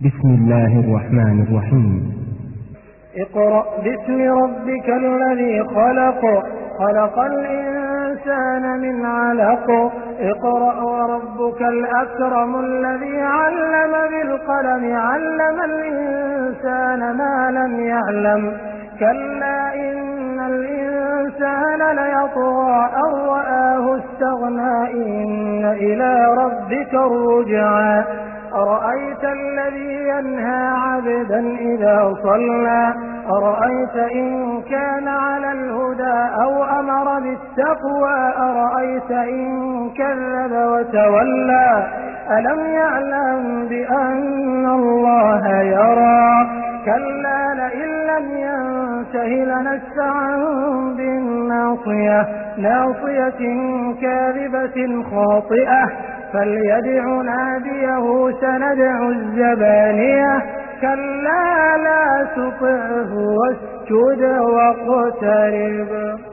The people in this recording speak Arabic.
بسم الله الرحمن الرحيم. اقرأ باسم ربك الذي خلق، خلق الإنسان من علق. اقرأ وربك الأكرم الذي علم بالقلم، علم الإنسان ما لم يعلم. كلا إن الإنسان ليطغى أن رآه استغنى، إن إلى ربك الرجعى. أرأيت الذي ينهى عبدا إذا صلى، أرأيت إن كان على الهدى أو أمر بالتقوى، أرأيت إن كذب وتولى. ألم يعلم بأن الله يرى. كلا لئن لم ينته لنسفعا بالناصية، ناصية كاذبة خاطئة، فليدع ناديه سندع الزبانية. كلا لا تطعه واسجد واقترب.